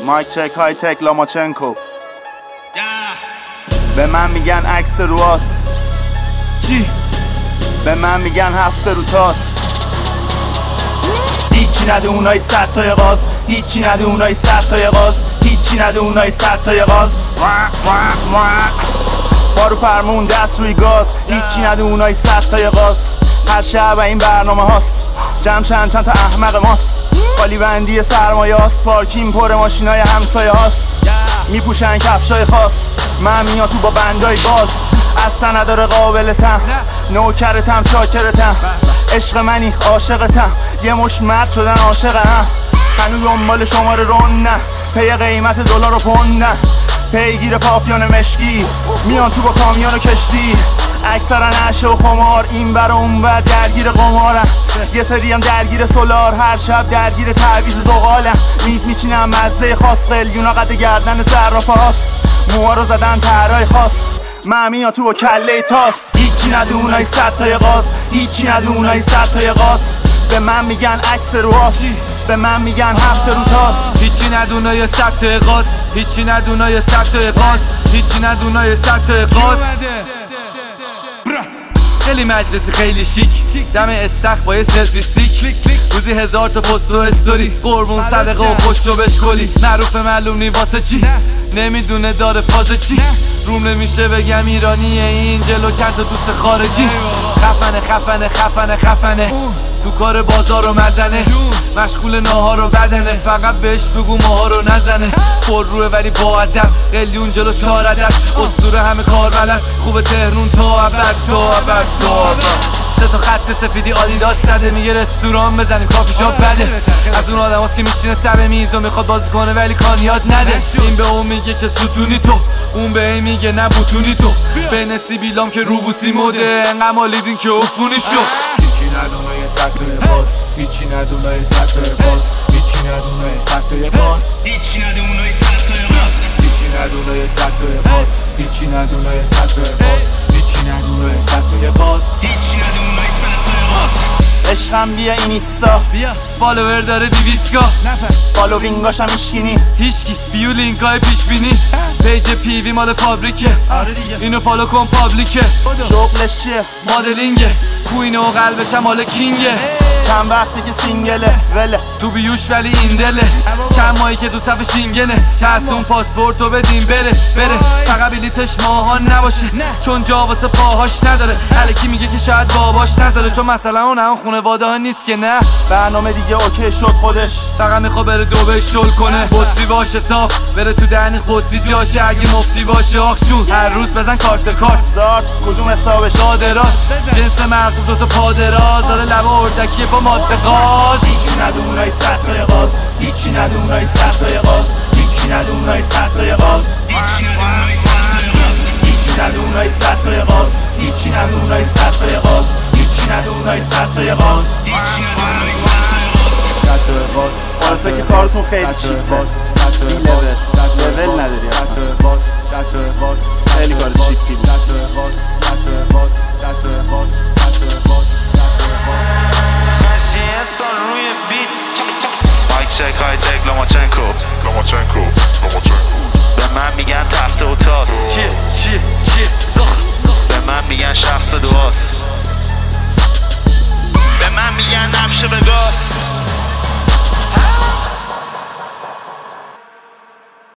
مایک چک های تک لاماچنکو. به من میگن عکس رواس چی؟ به من میگن هفته رو تاس. هیچی نده اونای 100 تای غاز، هیچی نده اونای 100 تای غاز، هیچی نده اونای 100 تای غاز. بارو فرمون دست روی گاز، هیچی نده اونای 100 تای غاز. هر شب این برنامه هاست، جمع چند تا احمق ماست. خالی بندی سرمایه هاست، پارکین پر ماشینای همسایه هاست. میپوشن کفشای خاص، من میاد تو با بندای باز. اصلا نداره قابلتم، نوکرتم شاکرتم. عشق منی عاشقتم، یه مش مرد شدن عاشقم. هنو دنبال شماره رون نه، پی قیمت دلار و پوند نه. پیگیر پاپیون مشکی، میان تو با کامیون و کشتی. اکثرا عشق و خمار، این بر و اون بر درگیر قمارم. یه سری هم درگیر سولار، هر شب درگیر تعویض زغالم. میز میچینم مزه خاص، قلیونا قد گردن صرافه هاست. موها رو زدن طرای خاص، من میان تو با کله تاس. هیچی نده اونای 100 تای غاز، هیچی نده اونای 100 تای غاز. به من میگن عکس رواس، به من میگن هفته رو تاس. هیچی ندونای 100 تای غاز، هیچی ندونای 100 تای غاز، هیچی ندونای 100 تای غاز. خیلی مجلسی خیلی شیک، دم استخ با یه سلفی استیک. روزی 1000 تا پست و استوری، قربون صدقه و خوش رو بشکلی. معروف معلوم نی واسه چی، نمیدونه داره فاز چی. روم نمیشه بگم ایرانیه این جلو چند تا دوست خارجی. خفنه خفنه خفنه خفنه، تو کار بازار رو مزنه. مشغول ناهار و بدنه، فقط بهش بگو ماها رو نزنه. پر روه ولی با ادب، قلیون جلو 4 عدد. اسطوره همه کار بلد، خوب تهرون تا ابد تا ابد تا ابد. 3 تا خط سفیدی آدیداس زده، میگه رستوران بزنیم کافی شاپ بده. از اون آدم هست که میشینه سر میز و میخواد بازی کنه ولی کان یاد نده. این به اون میگه که ستونی تو، اون به این میگه نه بوتونی تو. بین سیبیلام که روبوسی موده، انقدر مالیدین که افونی شد. هیچی ندونای 100 تای غاز، هیچی ندونای 100 تای غاز، هیچی ندونای 100 تای غاز، هیچی ندونای 100 تای غاز، هیچی ندونای 100 تای غاز، هیچی ندونای 100 تای غاز، هیچی ندونای 100 تای غاز، هیچی ندونای 100 تای غاز. عشقم بیا اینستا، بیا فالوور داره 200 کا، فالوینگاشم میشکنی. هیچکی بیو لینکای پیش بینی. پیج پیوی مال فابریکه، اینو فالو کن پابلیکه. شغلش چیه؟ مدلینگه، کوینه و قلبش هم مال کینگه. چند وقتی که سینگله وله تو بیوش ولی این دله، چند ماهی که تو صف شینگنه. چسون پاسپورتو بدیم بره فقط بلیتش ماهان نباشه، چون جا واسه پاهاش نداره. الکی میگه که شاید باباش نذاره، چون مثلا اون هم خونواده ها نیست که نه. برنامه دیگه اوکی شد خودش، فقط میخوا بره دبی شل کنه. بطری باشه صاف، بره تو دهن قطری جاشه. اگه مفتی باشه آخ جون، هر روز بزن کارت زارد کدوم حسابش؟ صادرات جنس مرغوب دوتا پادراز، داره لبه اردکیه با ماده غاز. هیچی نده اونای 100 تای غاز، هیچی نده اونای 100 تای غاز، هیچی نده اونای 100 تای غاز، هیچی نده اونای 100 تای غاز، هیچی نده اونای 100 تای غاز، هیچی نده اونای 100 تای غاز. واسه که کارتون خیلی چیپه، این لول نداری اصلا، خیلی کار چیپی بود. مایک چک های تک لاماچنکو. به من میگن تفته و تاس، به من میگن شخص دعاست، به من میگن نبشه وگاس.